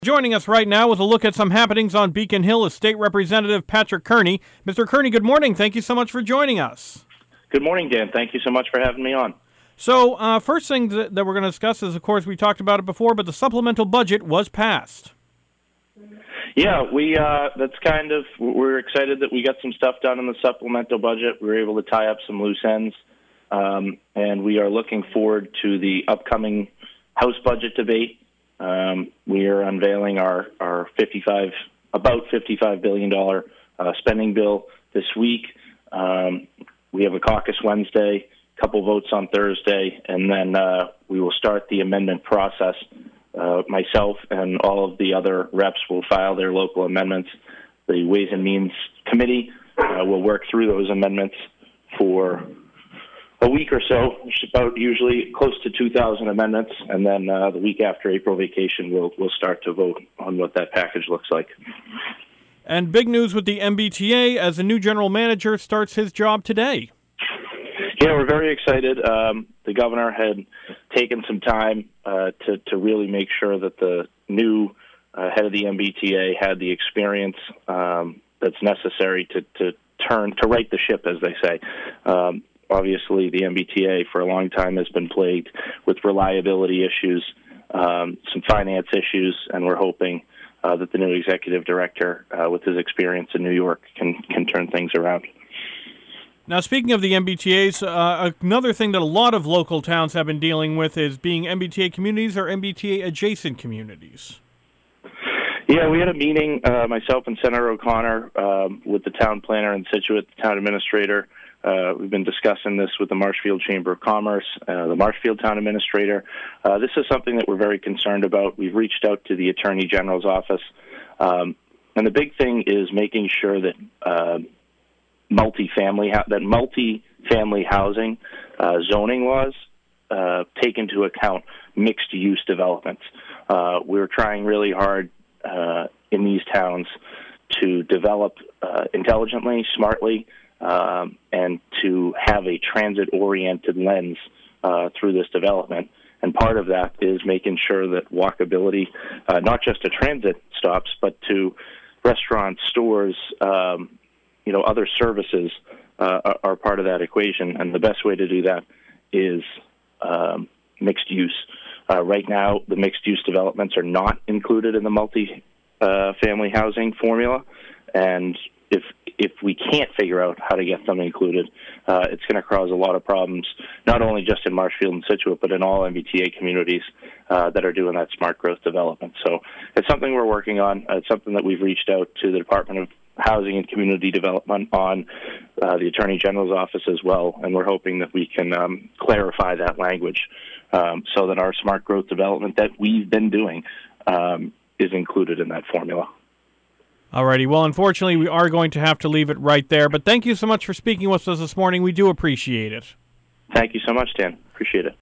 Joining us right now with a look at some happenings on Beacon Hill is State Representative Patrick Kearney. Mr. Kearney, good morning. Thank you so much for joining us. Good morning, Dan. Thank you so much for having me on. So, first thing that we're going to discuss is, of course, we talked about it before, but the supplemental budget was passed. Yeah, we're excited that we got some stuff done in the supplemental budget. We were able to tie up some loose ends, and we are looking forward to the upcoming House budget debate. We are unveiling our about $55 billion spending bill this week. We have a caucus Wednesday, a couple votes on Thursday, and then we will start the amendment process. Myself and all of the other reps will file their local amendments. The Ways and Means Committee will work through those amendments for a week or so, about usually close to 2,000 amendments, and then the week after April vacation, we'll start to vote on what that package looks like. And big news with the MBTA as the new general manager starts his job today. Yeah, we're very excited. The governor had taken some time to really make sure that the new head of the MBTA had the experience that's necessary to right the ship, as they say. Obviously, the MBTA for a long time has been plagued with reliability issues, some finance issues, and we're hoping that the new executive director, with his experience in New York, can turn things around. Now, speaking of the MBTAs, another thing that a lot of local towns have been dealing with is being MBTA communities or MBTA-adjacent communities. Yeah, we had a meeting, myself and Senator O'Connor, with the town planner in Scituate, the town administrator. We've been discussing this with the Marshfield Chamber of Commerce, the Marshfield Town Administrator. This is something that we're very concerned about. We've reached out to the Attorney General's office. And the big thing is making sure that multifamily housing zoning laws take into account mixed-use developments. We're trying really hard in these towns to develop intelligently, smartly, and to have a transit-oriented lens through this development. And part of that is making sure that walkability, not just to transit stops, but to restaurants, stores, other services are part of that equation. And the best way to do that is mixed use. Right now, the mixed-use developments are not included in the multi-family housing formula, and if we can't figure out how to get them included, it's going to cause a lot of problems, not only just in Marshfield and Scituate, but in all MBTA communities that are doing that smart growth development. So it's something we're working on. It's something that we've reached out to the Department of Housing and Community Development on, the Attorney General's office as well, and we're hoping that we can clarify that language so that our smart growth development that we've been doing is included in that formula. Alrighty, well, unfortunately, we are going to have to leave it right there, but thank you so much for speaking with us this morning. We do appreciate it. Thank you so much, Dan. Appreciate it.